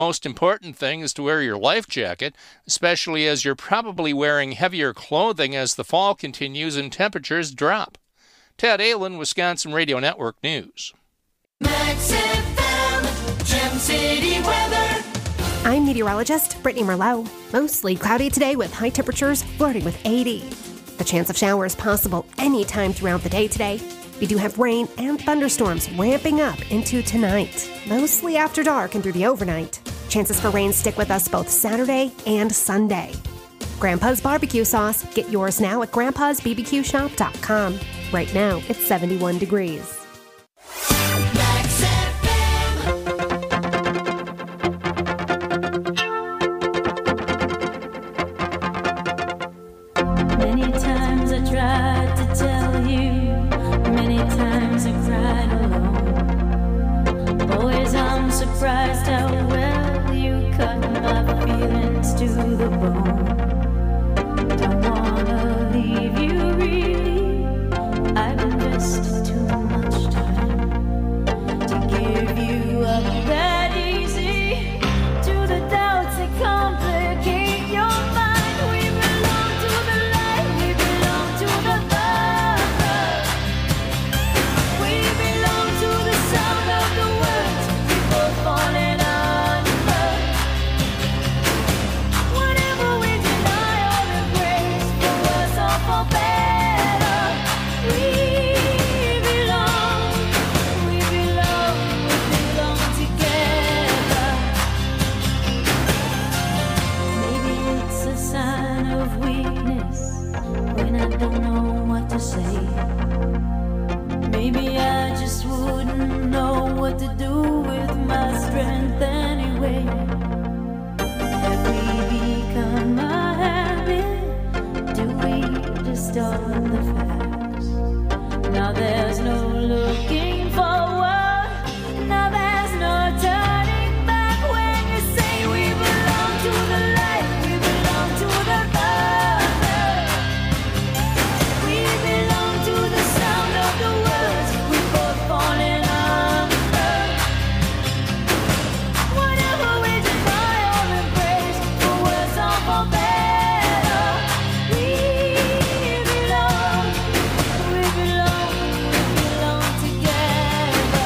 Most important thing is to wear your life jacket, especially as you're probably wearing heavier clothing as the fall continues and temperatures drop. Ted Allen, Wisconsin Radio Network News. Max FM, Gem City weather. I'm meteorologist Brittany Merlot. Mostly cloudy today with high temperatures flirting with 80. The chance of showers possible anytime throughout the day today. We do have rain and thunderstorms ramping up into tonight, mostly after dark and through the overnight. Chances for rain stick with us both Saturday and Sunday. Grandpa's Barbecue Sauce. Get yours now at grandpa'sbbqshop.com. Right now, it's 71 degrees. Max FM. Many times I tried to tell you, many times I cried alone. Boys, I'm surprised how well you cut my feelings to the bone. Don't wanna leave you really, I've invested too much time to give you up that easy to the doubts that complicate your mind. We belong to the light, we belong to the love. We belong to the sound of the words we both falling under. Whatever we deny or embrace, for worse or for better, we belong together. Maybe it's a sign of weakness when I don't know what to say. Maybe I just wouldn't know what to do with my strength anyway. Have we become a habit? Do we distort the facts? Now there's no looking forward. Now there's no turning back when you say we belong to the light, we belong to the love. We belong to the sound of the words we both falling under. Whatever we deny or embrace, for worse or for better, we belong together.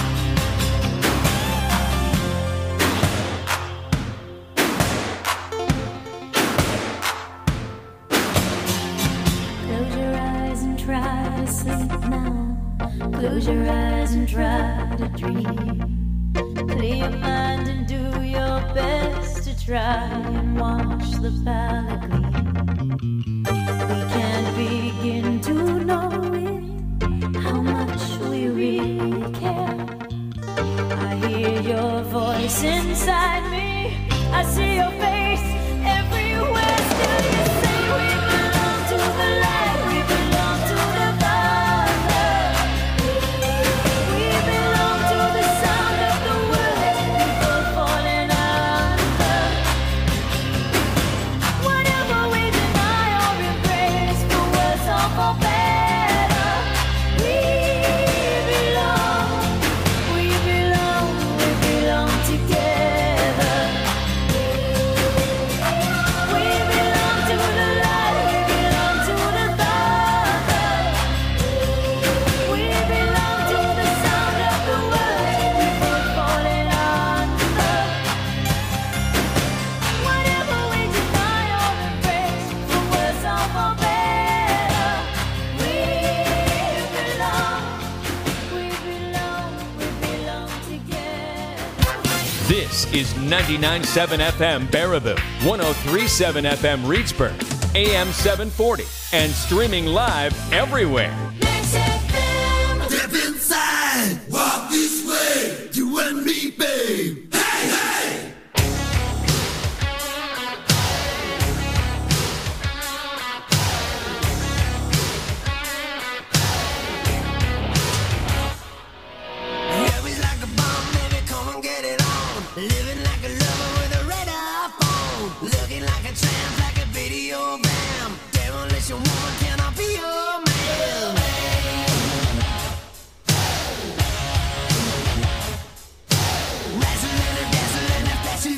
Close your eyes and try to sleep now. Close your eyes and try to dream. Clear your mind and do your best to try and watch the palette gleam. We can't begin to know it, how much we really care. I hear your voice inside me, I see your face everywhere. Still you say we belong to the light, we belong to the love. We belong to the sound of the words we both falling under. Whatever we deny or embrace, for worse or for better, we belong together. We belong to the light, we belong to the love. We belong to the sound of the words we both falling under. Whatever we deny or embrace, for worse or for better, we belong together. This is 99.7 FM Baraboo, 103.7 FM Reedsburg, AM 740, and streaming live everywhere. Max FM. Step inside, walk this way, you and me, babe. Hey, hey! Yeah, we like a bomb, baby, come and get it on. Living like a lover with a radar phone. Looking like a tramp, like a video bam. Demolition woman, can I be your man? Dazzling and flashing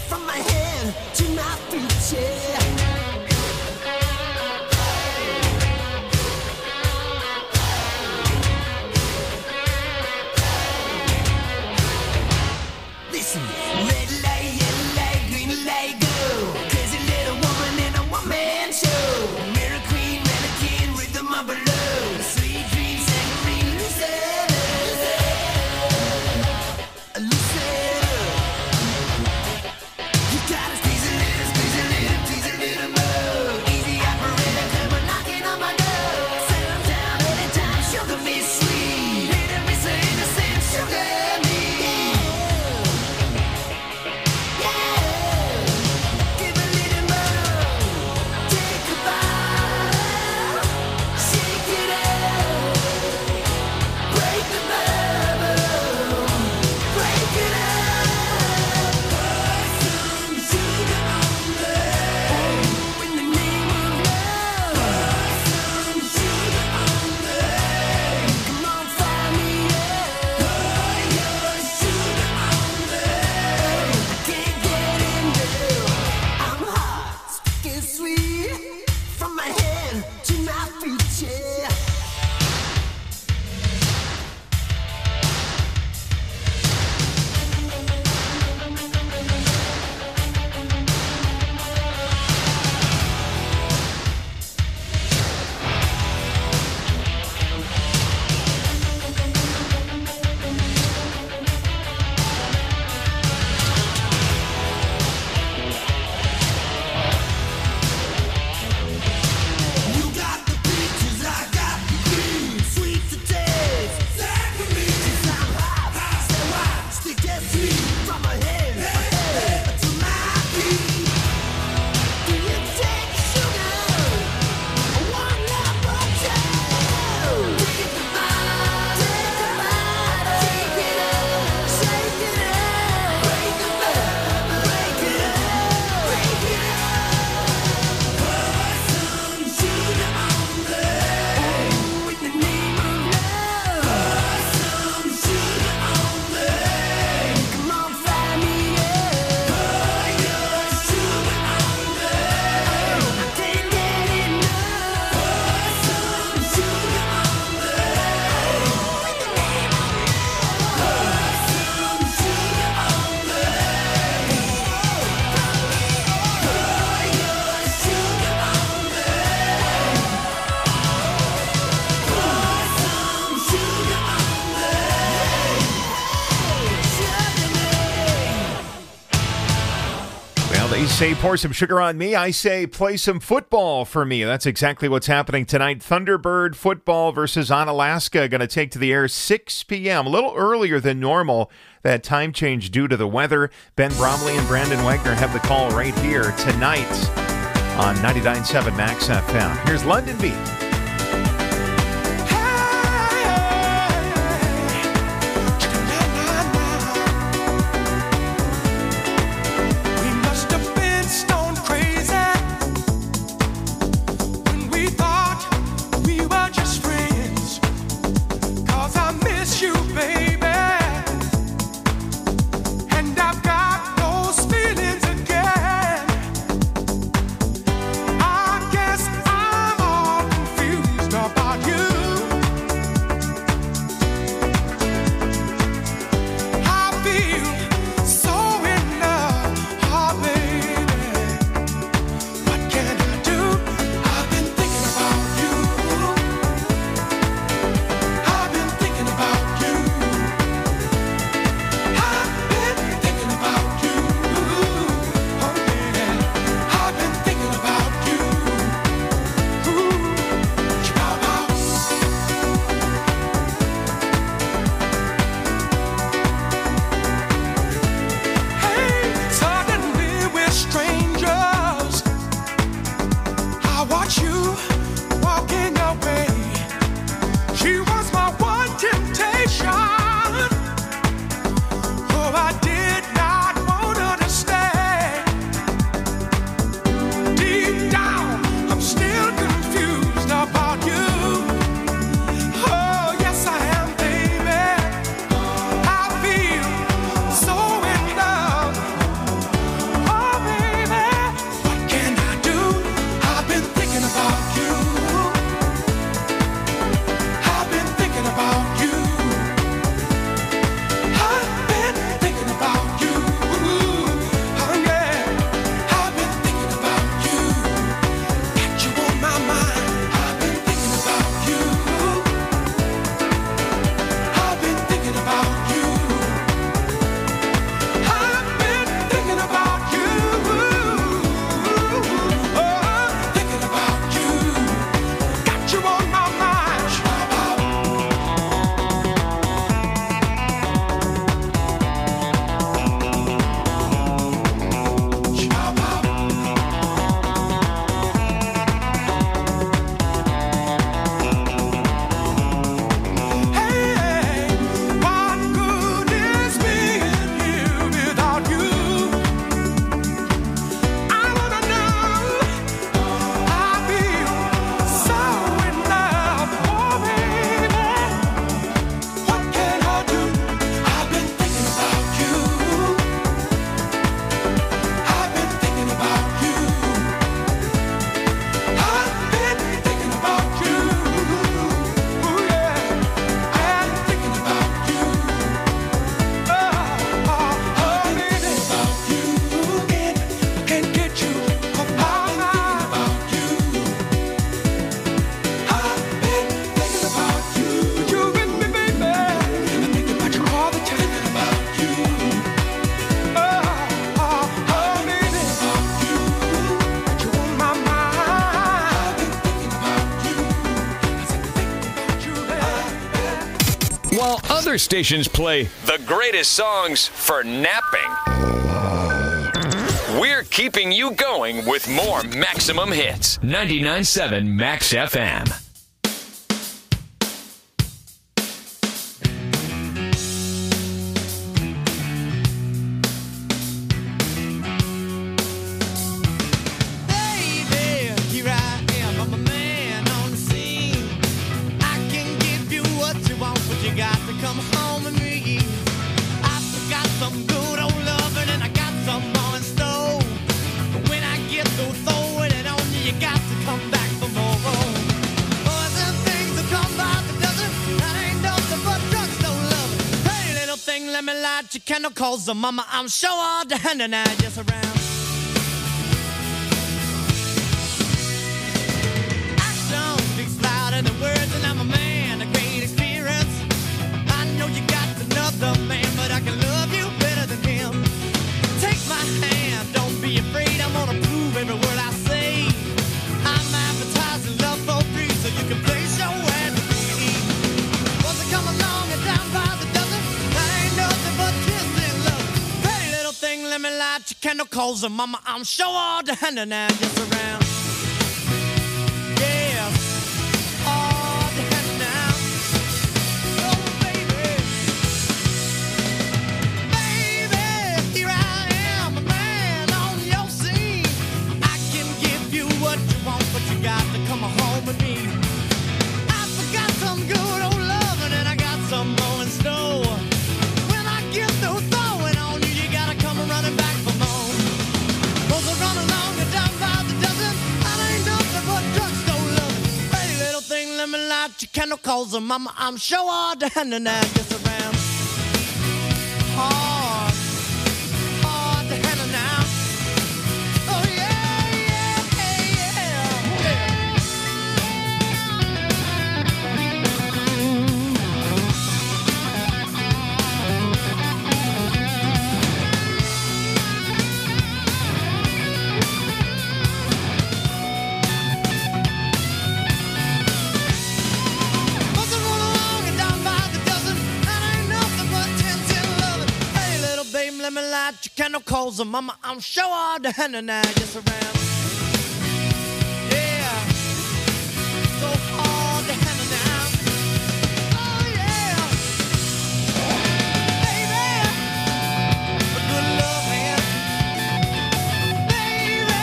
from my head to my feet, yeah. Listen, red light, yellow light, green light, go. Crazy little woman in a one-man show. Mirror queen, mannequin, rhythm of below. Sweet dreams, saccharine, Lucetta. Lucetta. You gotta squeeze a little, please a little more. Easy operator, come on knocking on my door. Settle down anytime, sugar me sweet. Little me so innocent, sugar me. Give a little more, take a bite, shake it up, break the bubble, break it up. Pour some sugar on me, in the name of love. Pour some sugar on me, come on, fire me up. Pour your sugar on me, I can't get enough. I'm hot, sticky sweet, from my head to my feet, yeah. You got the peaches, I got the cream. Sweet to taste, saccharine. Since I'm hot, so hot, sticky sweet, from my head to my feet. Do you take sugar? One love or two? Take a bite, shake it up, break the bubble, break it up. Pour some sugar on me, in the name of love. Pour some sugar on me, come on, fry me up. Pour your sugar on me, I can't get enough. Pour some sugar on me, in the name of love. Pour some sugar on me, pour your sugar on me. Pour some sugar on me. Well, they say pour some sugar on me. I say play some football for me. That's exactly what's happening tonight. Thunderbird football versus Onalaska going to take to the air 6 p.m. A little earlier than normal. That time change due to the weather. Ben Bromley and Brandon Wagner have the call right here tonight on 99.7 Max FM. Here's London Beat. We must have been stone crazy when we thought we were just friends. 'Cause I miss you, baby, and I've got those feelings again. I guess I'm all confused. other stations play the greatest songs for napping. We're keeping you going with more Maximum Hits. 99.7 Max FM. Baby, here I am, I'm a man on the scene. I can give you what you want, but you got to come home with me. I've got some good old loving and I got some more in store. But when I get through throwing it on you, you got to come back for more. Boys and things that come by the dozen, that ain't nothing but drugstore loving. Hey, little thing, let me light your candle, cause the mama, I'm sure all the hand and I just around. Action speaks louder than words, and I'm a man of great experience. I know you got another man, but I can love you better than him. Take my hand, don't be afraid, I'm gonna prove every word I say. I'm advertising love for free, so you can place your ad with me. Once I come along and down by the dozen, that ain't nothing but kissing love. Hey, little thing, let me light your candle, cause the mama, I'm sure all the hand and I just around. Yeah, all the hand now. Oh, baby. Baby, here I am, a man on your scene. I can give you what you want, but you got to come home with me. I forgot some good old loving and I got some more in store. When I get through throwing on you, you gotta come running back for more. Those are run along and down by the dozen, that ain't nothing but drugstore loving. Hey, little thing, let me light your candle, cause the mama, I'm sure all the hand and I just around. Hard, hard to handle now. Oh yeah, yeah, yeah, Must have run along and down by the dozen, that ain't nothing but 10 loving. Hey, little baby, let me light your candle, cause the mama, I'm sure all the hand and I just around. Yeah, so hard to handle now. Oh yeah, baby, a good love hand. Baby,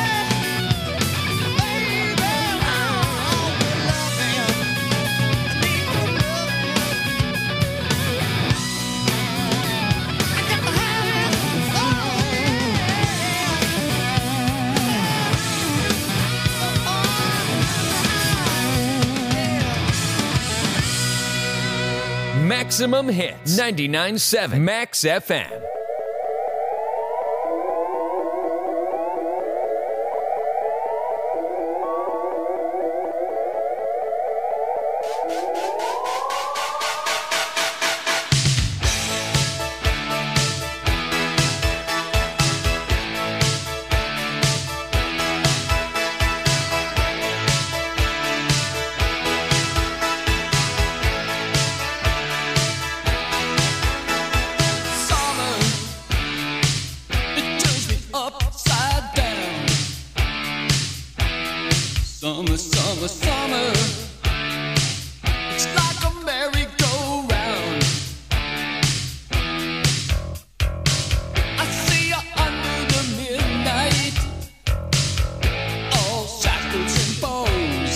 oh, good love hand. I need good love hand. I got to have it. Oh Maximum Hits. 99.7 Max FM. Summer, it turns me upside down. Summer, summer, summer, it's like a merry-go-round. I see you under the midnight, all shackles and bows.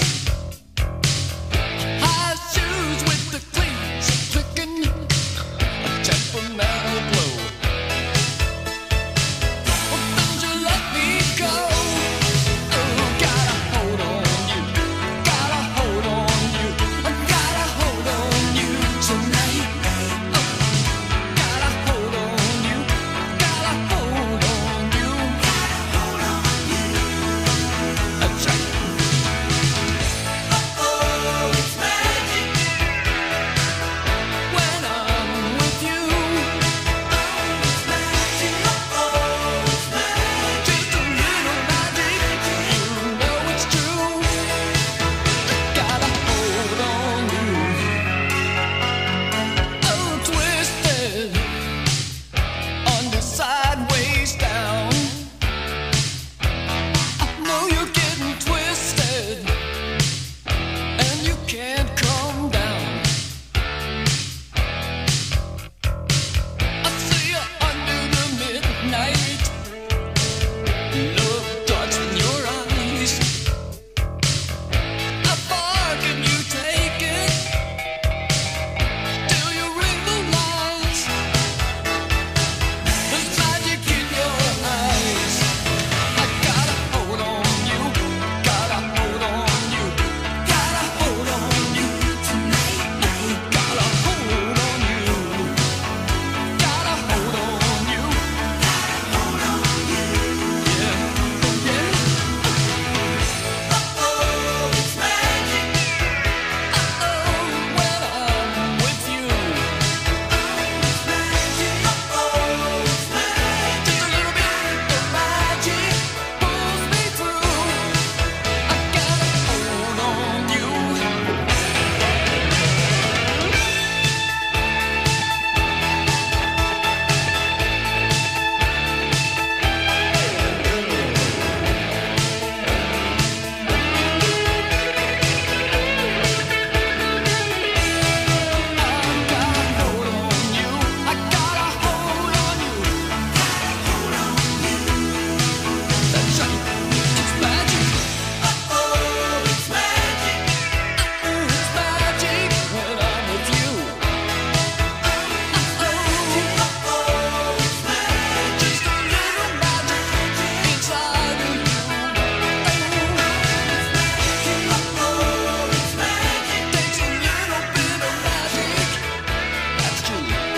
High shoes with the cleats clicking, a temperamental blow. Well, don't you let me go. Oh, got a hold on you, got a hold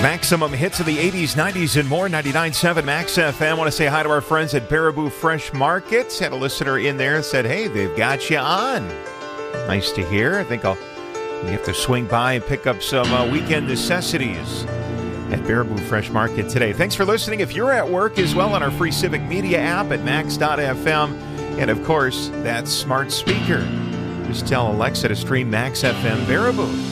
Maximum hits of the 80s, 90s, and more. 99.7 Max FM. Want to say hi to our friends at Baraboo Fresh Markets. Had a listener in there and said, hey, they've got you on. Nice to hear. I think you have to swing by and pick up some weekend necessities at Baraboo Fresh Market today. Thanks for listening. If you're at work as well, on our free Civic Media app at max.fm. And, of course, that smart speaker. Just tell Alexa to stream Max FM Baraboo.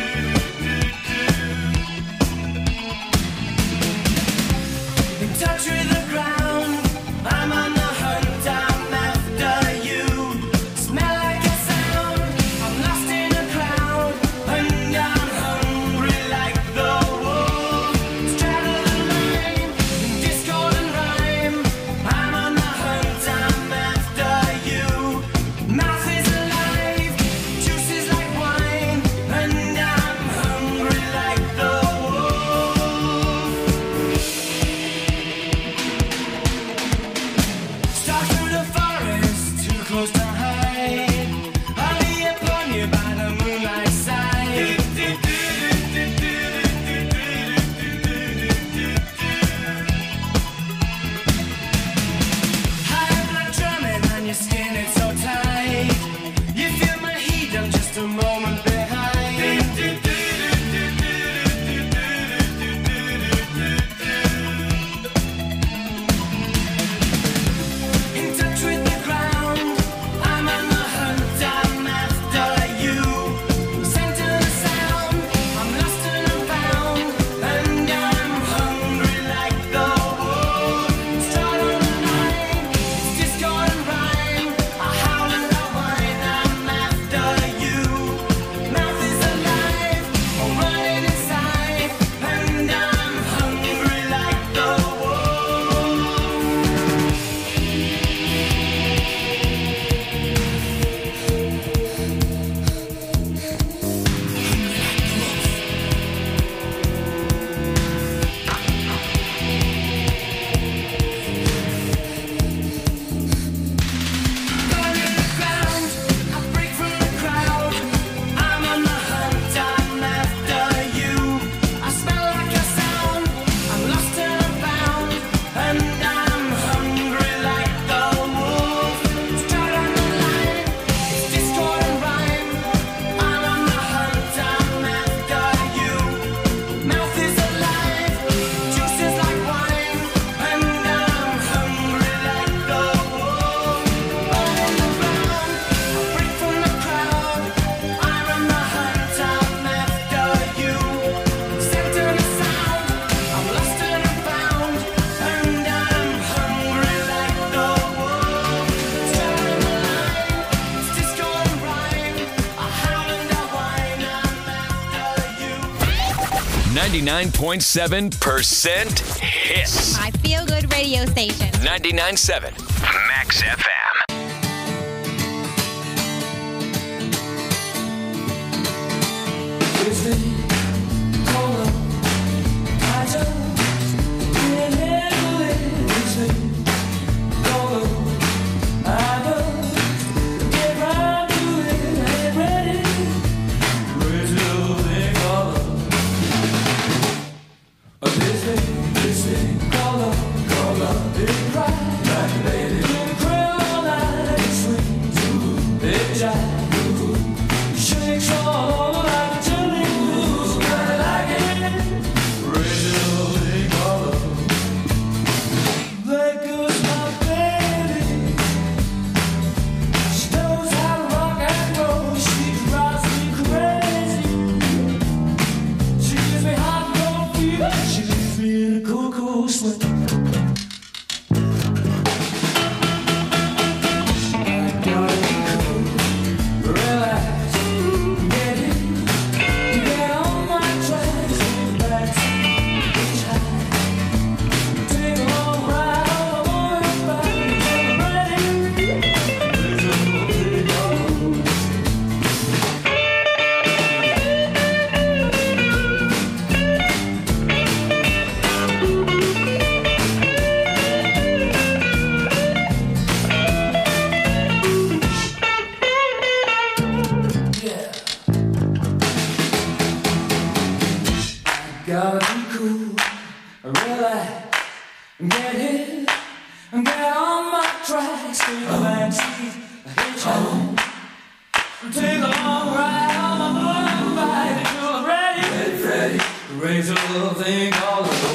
Touch supposed to hide. I'll be upon you by the moonlight side. High blood drumming on your skin, it's so tight. You feel my heat, I'm just a moment behind. In touch with the ground, I'm on the hunt, I'm after you. Center the sound, I'm lost and I'm found, and I'm hungry like the wolf. Stride on the line, it's discord and rhyme. I howl and I whine, I'm after you. Mouth is alive, I'm running inside, and I'm hungry like the wolf. Burning the ground, I break from the crowd. I'm on the hunt, I'm after you. I smell like a sound, I'm lost and I'm found, and I'm hungry like the wolf. Stride on the line, it's discord and rhyme. I'm on the hunt, I'm after you. Mouth is alive, juice is like wine, and I'm hungry like the wolf. Burning the ground, I break from the crowd. I'm on the hunt, I'm after you. Center the sound, I'm lost and I'm found, and I'm hungry like the wolf. Stride on the line, it's discord and rhyme. I howl and I whine, I'm after you. 99.7% hits. My feel good radio station. 99.7 Max FM. Gotta be cool, relax, get hit, get on my tracks, take a backseat, hitchhike, take a long ride on my motorbike until I'm ready, raise a little thing all over.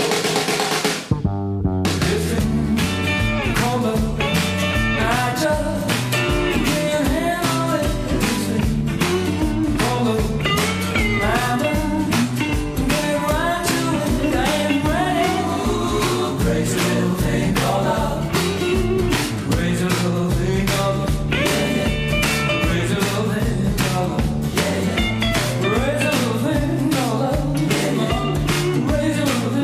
This thing called love, I just can't handle it. This thing called love, I just Raise a little thing,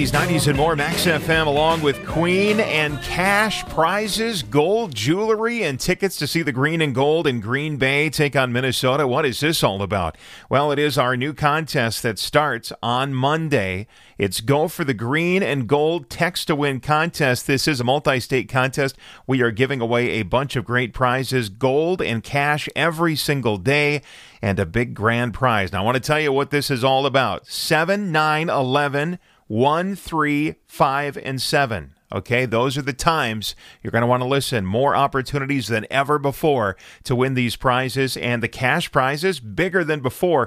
80s, 90s, and more. Max FM along with Queen and cash prizes, gold jewelry, and tickets to see the Green and Gold in Green Bay take on Minnesota. What is this all about? Well, it is our new contest that starts on Monday. It's Go for the Green and Gold Text to Win contest. This is a multi-state contest. We are giving away a bunch of great prizes, gold and cash every single day, and a big grand prize. Now, I want to tell you what this is all about. 7, 9, 11, 1, 3, 5, and 7. Okay, those are the times you're going to want to listen. More opportunities than ever before to win these prizes, and the cash prizes bigger than before.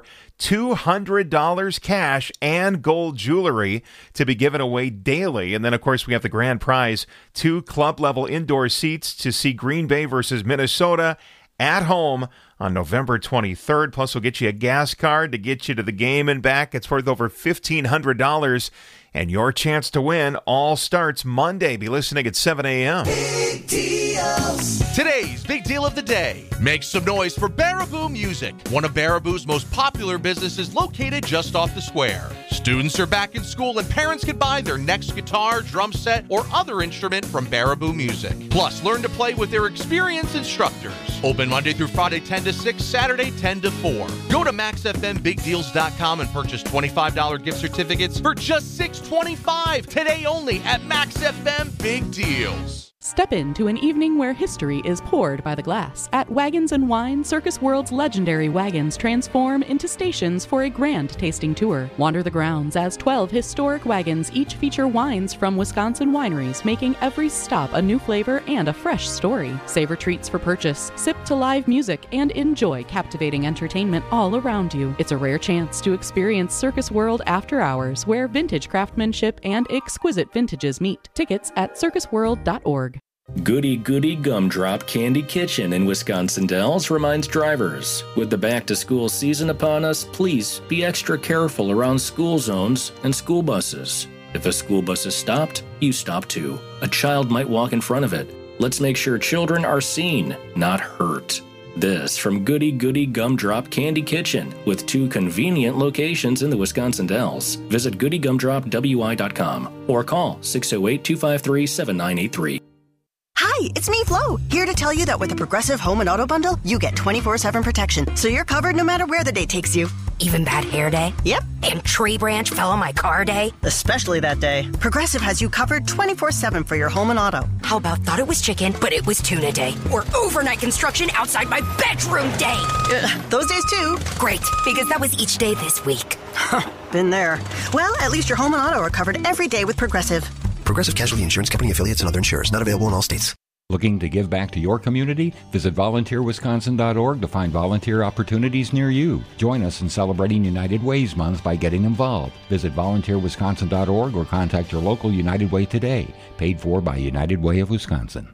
$200 cash and gold jewelry to be given away daily. And then, of course, we have the grand prize, 2 club-level indoor seats to see Green Bay versus Minnesota at home on November 23rd. Plus, we'll get you a gas card to get you to the game and back. It's worth over $1,500. And your chance to win all starts Monday. Be listening at 7 a.m. Big deals. Today's big deal of the day. Make some noise for Baraboo Music, one of Baraboo's most popular businesses located just off the square. Students are back in school and parents can buy their next guitar, drum set, or other instrument from Baraboo Music. Plus, learn to play with their experienced instructors. Open Monday through Friday 10 to 6, Saturday 10 to 4. Go to MaxFMBigDeals.com and purchase $25 gift certificates for just $6.25 today only at Max FM Big Deals. Step into an evening where history is poured by the glass. At Wagons and Wine, Circus World's legendary wagons transform into stations for a grand tasting tour. Wander the grounds as 12 historic wagons each feature wines from Wisconsin wineries, making every stop a new flavor and a fresh story. Savor treats for purchase, sip to live music, and enjoy captivating entertainment all around you. It's a rare chance to experience Circus World after hours, where vintage craftsmanship and exquisite vintages meet. Tickets at circusworld.org. Goody Goody Gumdrop Candy Kitchen in Wisconsin Dells reminds drivers, with the back-to-school season upon us, please be extra careful around school zones and school buses. If a school bus is stopped, you stop too. A child might walk in front of it. Let's make sure children are seen, not hurt. This from Goody Goody Gumdrop Candy Kitchen, with 2 convenient locations in the Wisconsin Dells. Visit goodygumdropwi.com or call 608-253-7983. Hi, it's me, Flo, here to tell you that with the Progressive Home and Auto Bundle, you get 24/7 protection, so you're covered no matter where the day takes you. Even bad hair day? Yep. And tree branch fell on my car day? Especially that day. Progressive has you covered 24/7 for your home and auto. How about thought it was chicken, but it was tuna day? Or overnight construction outside my bedroom day? Those days too. Great, because that was each day this week. Been there. Well, at least your home and auto are covered every day with Progressive. Progressive Casualty Insurance Company affiliates and other insurers. Not available in all states. Looking to give back to your community? Visit volunteerwisconsin.org to find volunteer opportunities near you. Join us in celebrating United Ways Month by getting involved. Visit volunteerwisconsin.org or contact your local United Way today. Paid for by United Way of Wisconsin.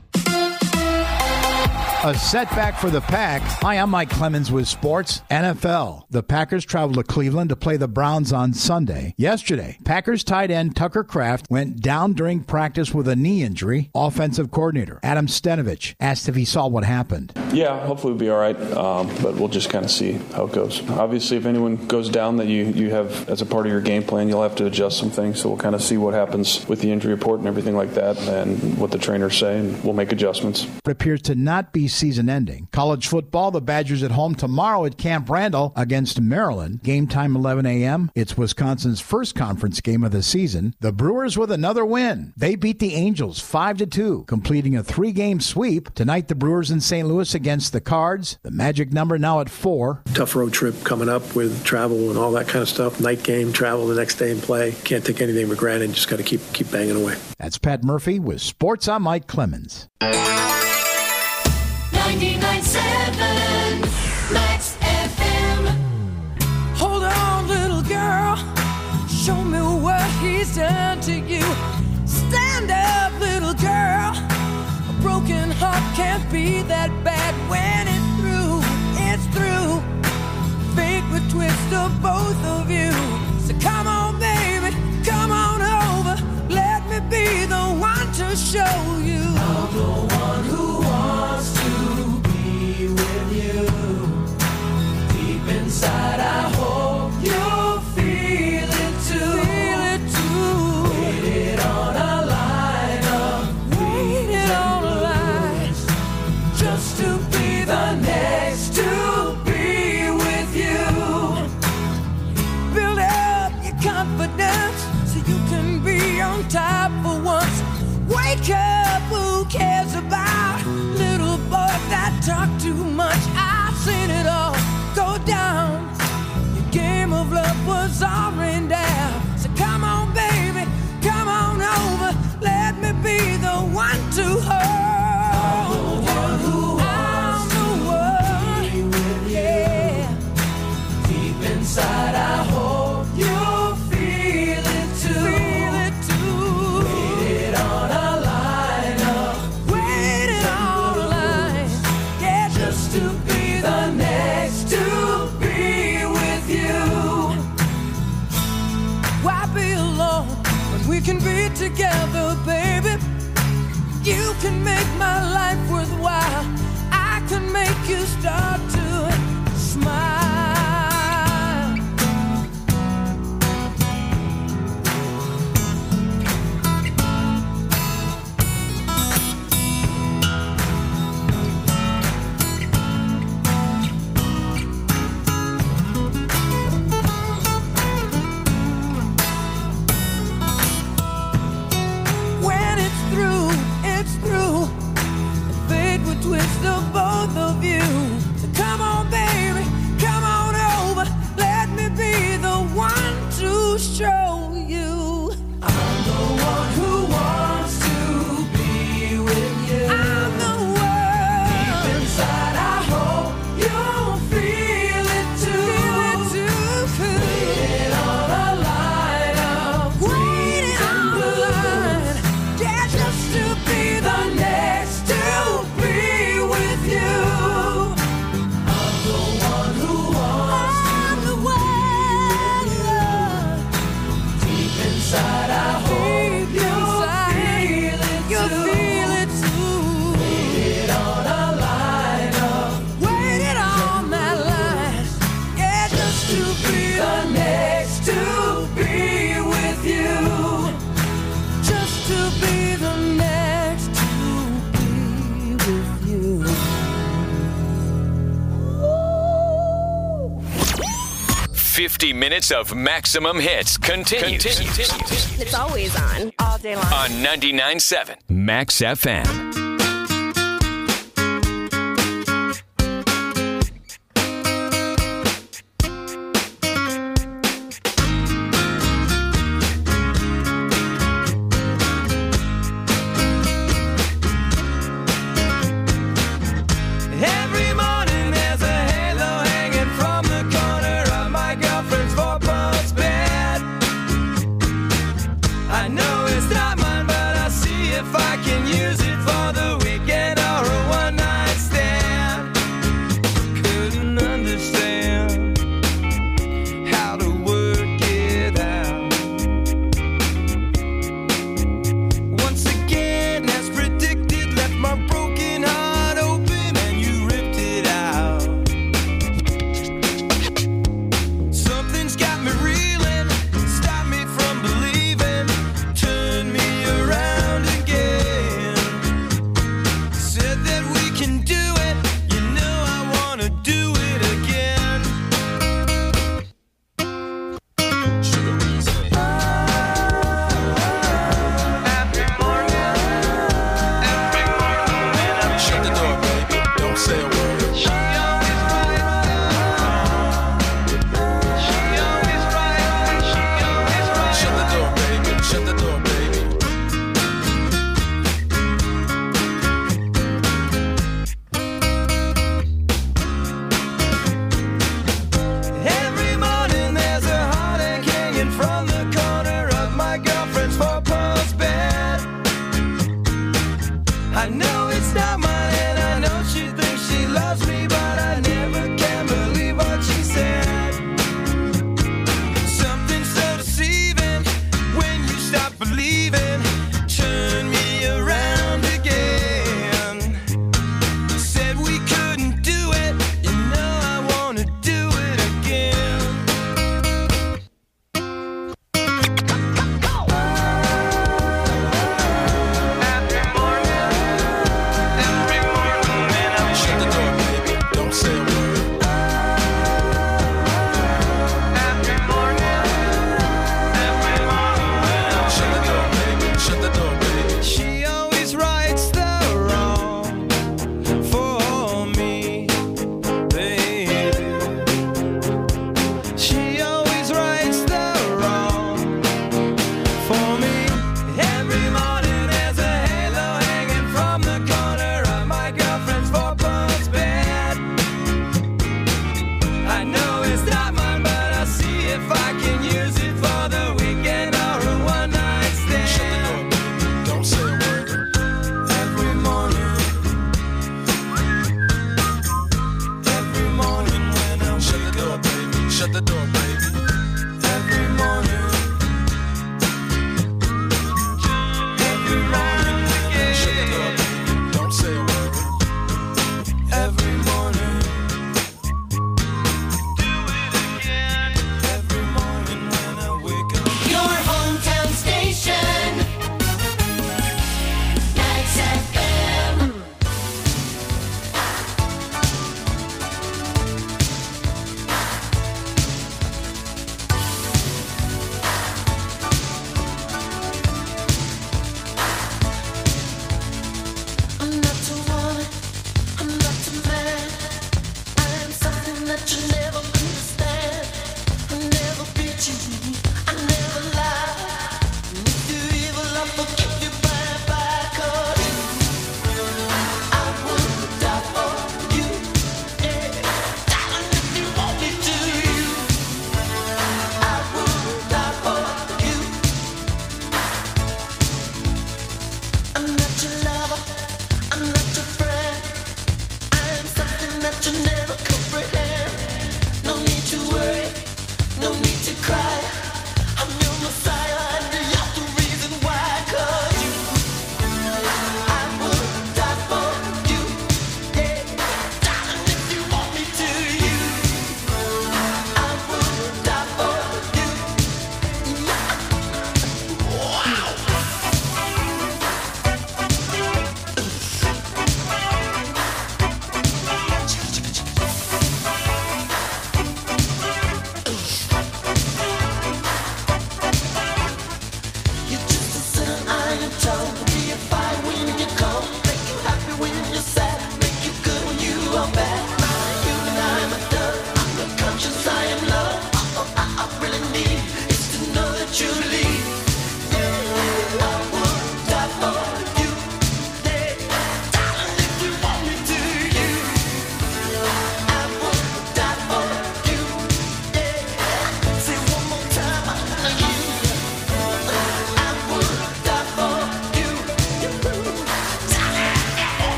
A setback for the Pack. Hi, I'm Mike Clemens with Sports NFL. The Packers traveled to Cleveland to play the Browns on Sunday. Yesterday, Packers tight end Tucker Kraft went down during practice with a knee injury. Offensive coordinator Adam Stenovich asked if he saw what happened. Yeah, hopefully we'll be all right, but we'll just kind of see how it goes. Obviously, if anyone goes down that you have as a part of your game plan, you'll have to adjust some things. So we'll kind of see what happens with the injury report and everything like that and what the trainers say, and we'll make adjustments. It appears to not be season ending. College football, the Badgers at home tomorrow at Camp Randall against Maryland. Game time 11 a.m. It's Wisconsin's first conference game of the season. The Brewers with another win. They beat the Angels 5-2, completing a 3-game sweep. Tonight, the Brewers in St. Louis against the Cards. The magic number now at 4. Tough road trip coming up with travel and all that kind of stuff. Night game, travel the next day and play. Can't take anything for granted. Just got to keep banging away. That's Pat Murphy with Sports. I'm Mike Clemens. 99.7 Max FM. Hold on, little girl. Show me what he's done to you. Stand up, little girl. A broken heart can't be that bad when it's through. It's through. Fate would twist of both of you. So come on, baby, come on over. Let me be the one to show you. I'm the one who wants to with you. Deep inside, I hope you'll feel it too. Feel it too. one to hold you. I'm the one, yeah. Deep inside, I hope you feel it too. Waited on a line up. Waited on a line, yeah, just to be the next to be with you. Why be alone when we can be together, baby? You can make my life worthwhile. I can make you start to smile. When it's through, it's through. Fate will twist the both of you. So come on, baby, come on over. Let me be the one to show you. I'm the one who wants to be with you. I'm the one. Deep inside, I hope you'll feel it too. Waiting on a line of waiting on a line. Yeah, just to be the next to be with you. I'm the one who wants to. Deep inside, I hope you'll feel it too. Waited on a line up. Waited on that line. Yeah, just to be the next to be with you. Just to be the next to be with you. 50 minutes of maximum hits continues. It's always on, all day long. On 99.7 Max FM. Every morning there's a halo hanging from the corner of my girlfriend's four-post bed. I know it's not mine, but I'll see if I can use it for the weekend or a one-night stand. Couldn't understand how to work it out. Once again, as predicted, left my broken heart open and you ripped it out. Something's got me reeling, stopped me from believing, turned me around again. Said that we can do it, you know I wanna do it again. Shut the door, baby. Don't say a word. Shut the door, baby. Shut the door, baby. Every morning there's a heartache hanging from the corner of my girlfriend's four-post bed. I know it's not mine and I know she thinks she loves me, but I never can believe what she said. Something so deceiving when you stop believing, turn me around again. Said we couldn't do it, you know I wanna do it again. Every morning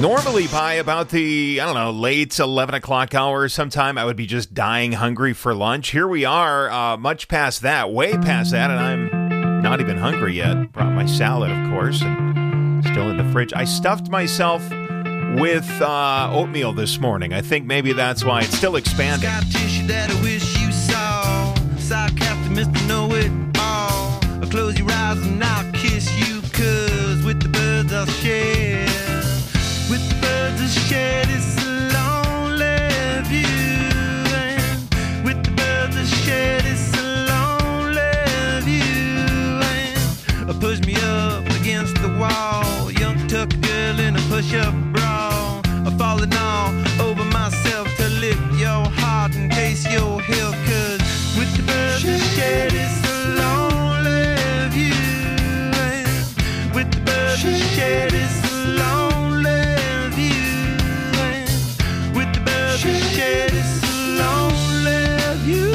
Normally by about the, late 11 o'clock hour sometime, I would be just dying hungry for lunch. Here we are, much past that, way past that, and I'm not even hungry yet. Brought my salad, of course, and still in the fridge. I stuffed myself with oatmeal this morning. I think maybe that's why it's still expanding. Got tissue that I wish you saw. Sarcastic, Mr. Know-It-All. I'll close your eyes and I'll kiss you, 'cause with the birds I'll share. With the birds I'll share this lonely view. And with the birds I'll share this lonely view. And push me up against the wall. Young tuck girl in a push-up bra. I'm falling all over myself to lick your heart and taste your health. 'Cause with the birds I'll share this lonely view. And with the birds I'll share this lonely view. And with the birds I'll share this lonely view.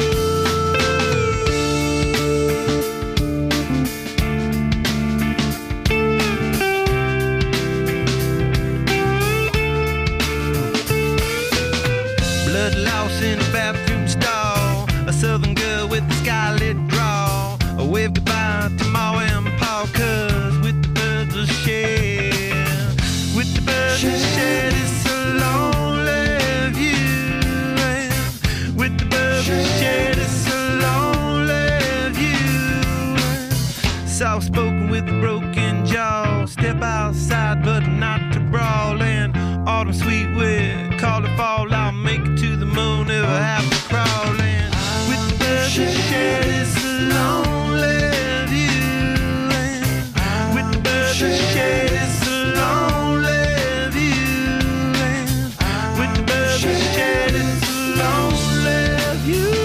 Blood loss in a bathroom stall. A southern girl with a scarlet draw. A wave goodbye to Ma and Pa, 'cause with the birds I'll share. With the birds I'll share this lonely view. And with the birds I'll share this lonely view. Soft spoken with a broken jaw. Step outside but not to brawl. And autumn sweet wind, call it fall. I'll make it to the moon if I have to crawl. And with the birds I'll share this lonely view. And with the birds I'll share this lonely view. And with the birds I'll share this lonely view.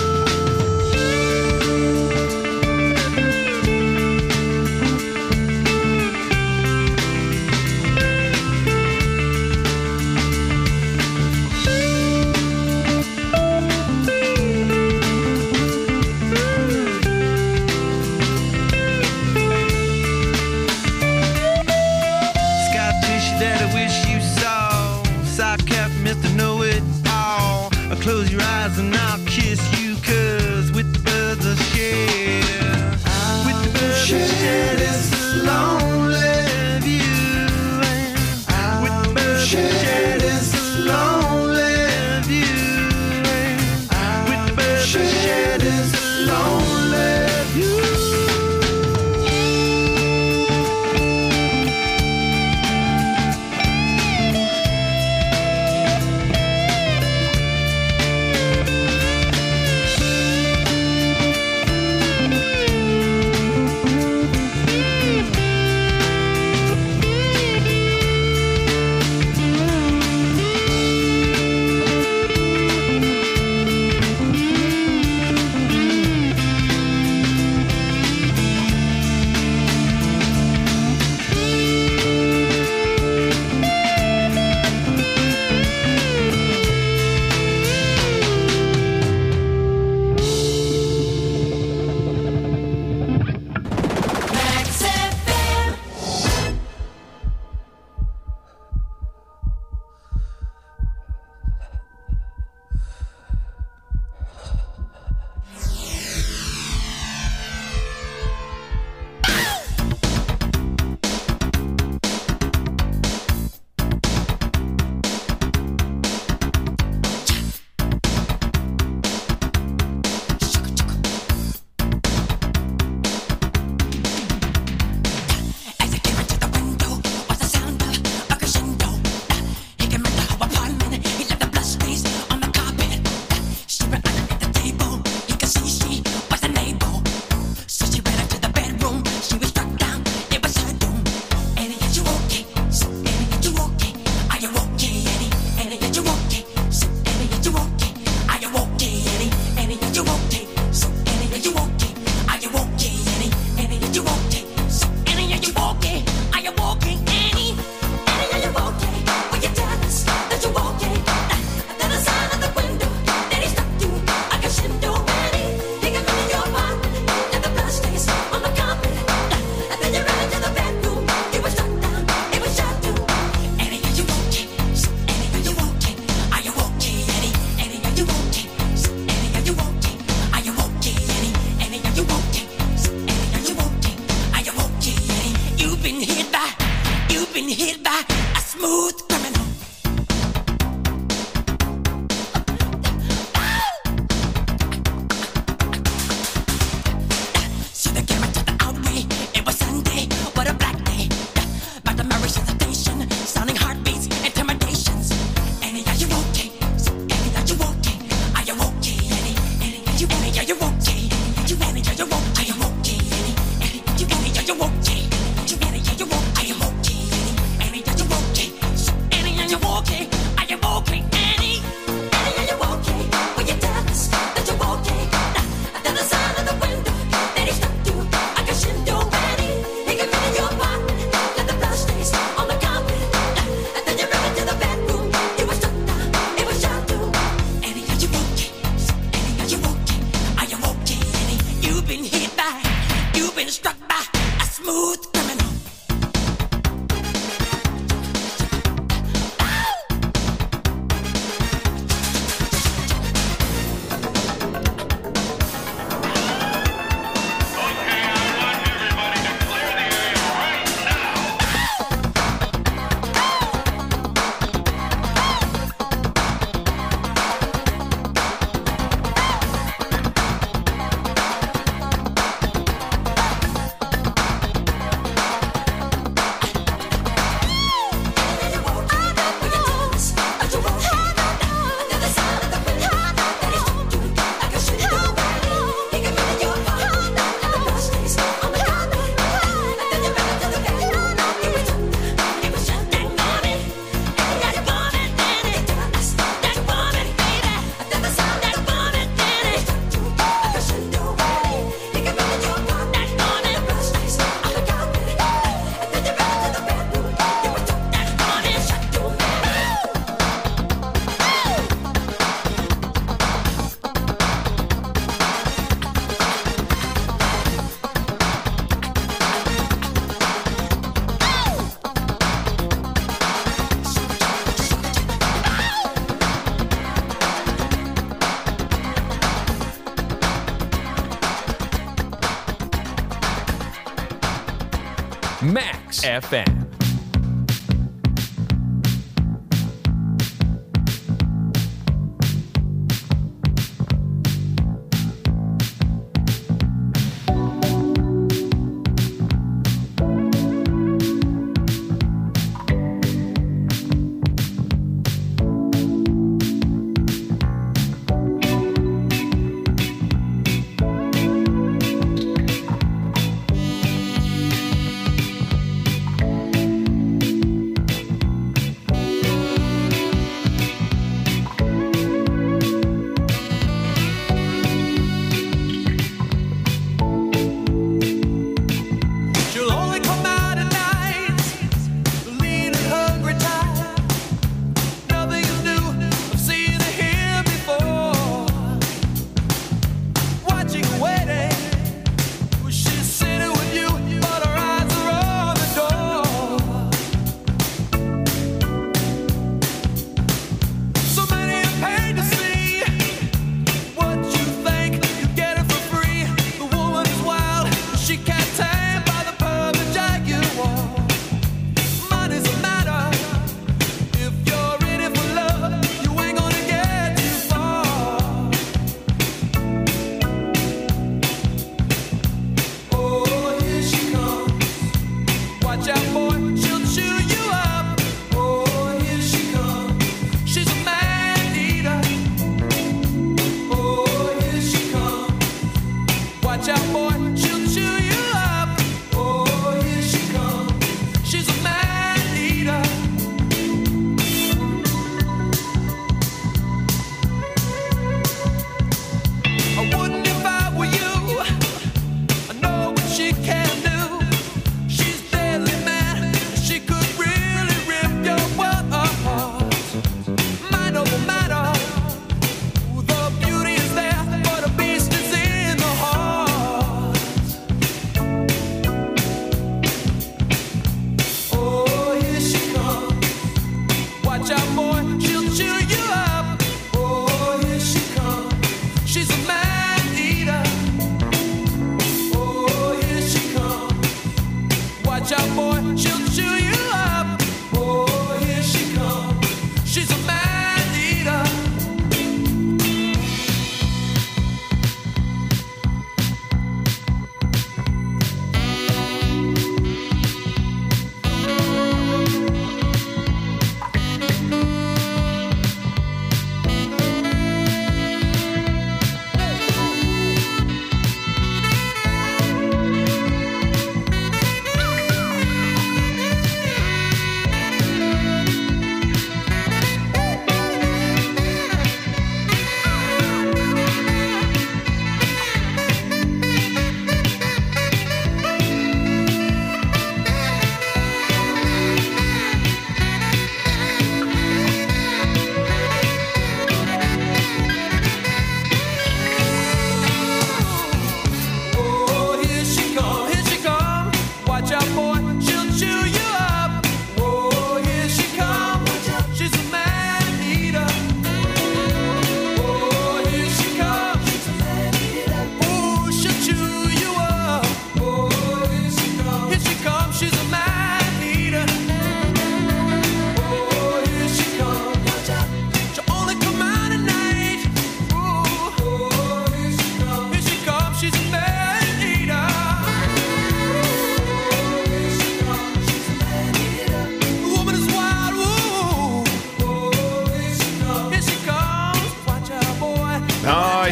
Scott tissue that I wish you saw. Sock cap, Mr. Know-It-All. I'll close your eyes and I'll kiss you, 'cause with the birds I'll share. With the birds I'll share this lonely view. And with the birds I'll share this lonely view. And with the birds I'll share this lonely view. Max FM.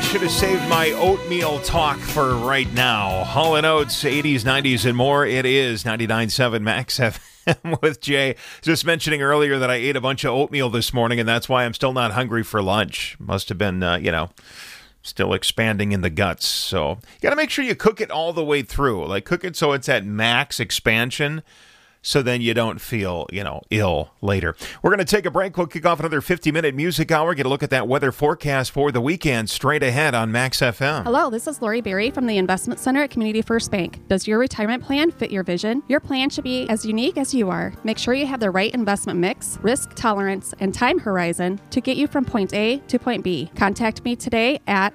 should have saved my oatmeal talk for right now. Hall & Oates, 80s, 90s, and more. It is 99.7 Max FM with Jay. Just mentioning earlier that I ate a bunch of oatmeal this morning, and that's why I'm still not hungry for lunch. Must have been, still expanding in the guts. So you got to make sure you cook it all the way through. Like, cook it so it's at max expansion, so then you don't feel, ill later. We're going to take a break. We'll kick off another 50-minute music hour. Get a look at that weather forecast for the weekend straight ahead on Max FM. Hello, this is Lori Berry from the Investment Center at Community First Bank. Does your retirement plan fit your vision? Your plan should be as unique as you are. Make sure you have the right investment mix, risk tolerance, and time horizon to get you from point A to point B. Contact me today at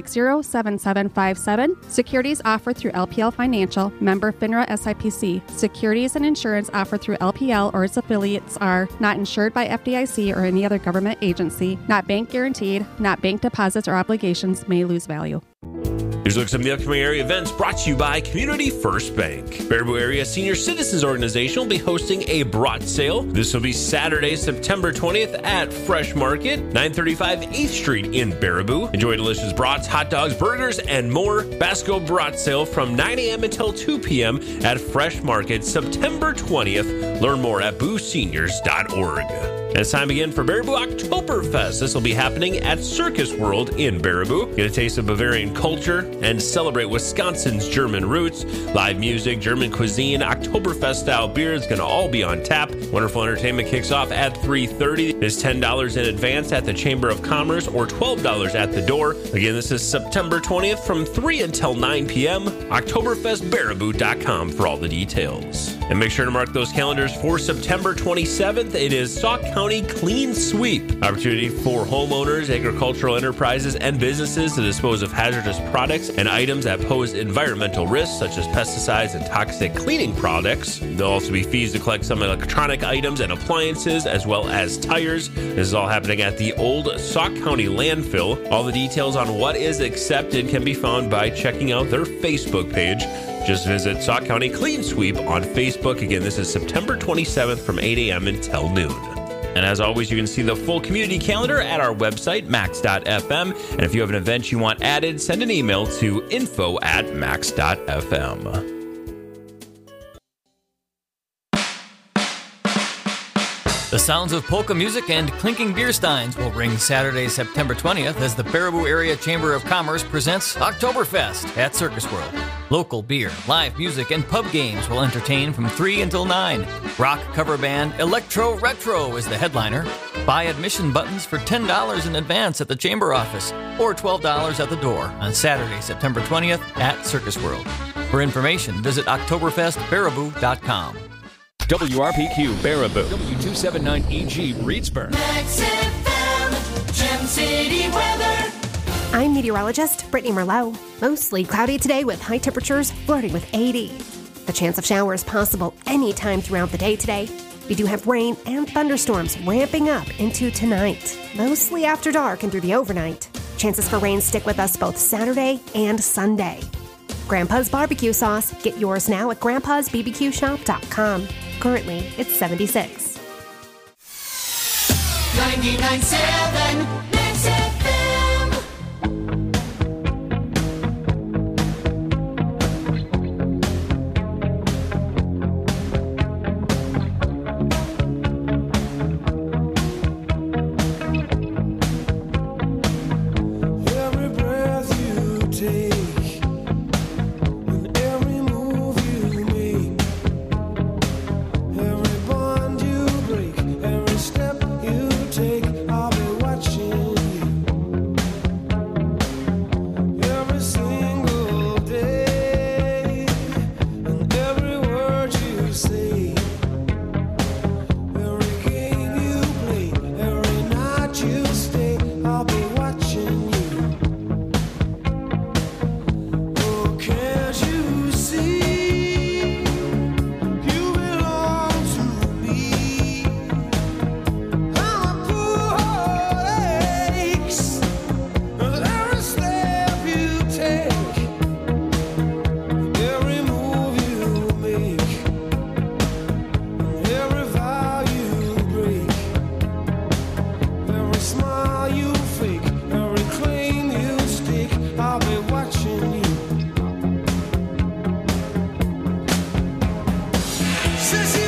960-7757. Securities offered through LPL Financial, member FINRA SIPC. Securities and insurance offered through LPL or its affiliates are not insured by FDIC or any other government agency, not bank guaranteed, not bank deposits or obligations, may lose value. Here's a look at some of the upcoming area events brought to you by Community First Bank. Baraboo Area Senior Citizens Organization will be hosting a brat sale. This will be Saturday, September 20th at Fresh Market, 935 8th Street in Baraboo. Enjoy delicious brats, hot dogs, burgers, and more. Basco Brat Sale from 9 a.m. until 2 p.m. at Fresh Market, September 20th. Learn more at booseniors.org. And it's time again for Baraboo Oktoberfest. This will be happening at Circus World in Baraboo. Get a taste of Bavarian culture and celebrate Wisconsin's German roots. Live music, German cuisine, Oktoberfest-style beer is going to all be on tap. Wonderful entertainment kicks off at 3:30. It's $10 in advance at the Chamber of Commerce or $12 at the door. Again, this is September 20th from 3 until 9 p.m. OktoberfestBaraboo.com for all the details. And make sure to mark those calendars for September 27th. It is Sauk County Clean Sweep. Opportunity for homeowners, agricultural enterprises, and businesses to dispose of hazardous products and items that pose environmental risks, such as pesticides and toxic cleaning products. There'll also be fees to collect some electronic items and appliances, as well as tires. This is all happening at the old Sauk County landfill. All the details on what is accepted can be found by checking out their Facebook page. Just visit Sauk County Clean Sweep on Facebook. Again, this is September 27th from 8 a.m. until noon. And as always, you can see the full community calendar at our website, max.fm. And if you have an event you want added, send an email to info@max.fm. The sounds of polka music and clinking beer steins will ring Saturday, September 20th as the Baraboo Area Chamber of Commerce presents Oktoberfest at Circus World. Local beer, live music, and pub games will entertain from 3 until 9. Rock cover band Electro Retro is the headliner. Buy admission buttons for $10 in advance at the Chamber office or $12 at the door on Saturday, September 20th at Circus World. For information, visit OktoberfestBaraboo.com. WRPQ Baraboo, W279EG Reedsburg. Max FM, Gem City weather. I'm meteorologist Brittany Merlot. Mostly cloudy today with high temperatures flirting with 80. The chance of showers possible anytime throughout the day today. We do have rain and thunderstorms ramping up into tonight, mostly after dark and through the overnight. Chances for rain stick with us both Saturday and Sunday. Grandpa's barbecue sauce. Get yours now at grandpa'sbbqshop.com. Currently, it's 76. 99.7 Max FM. Every breath you take and every move you make, every bond you break, every step you take, I'll be watching. Says he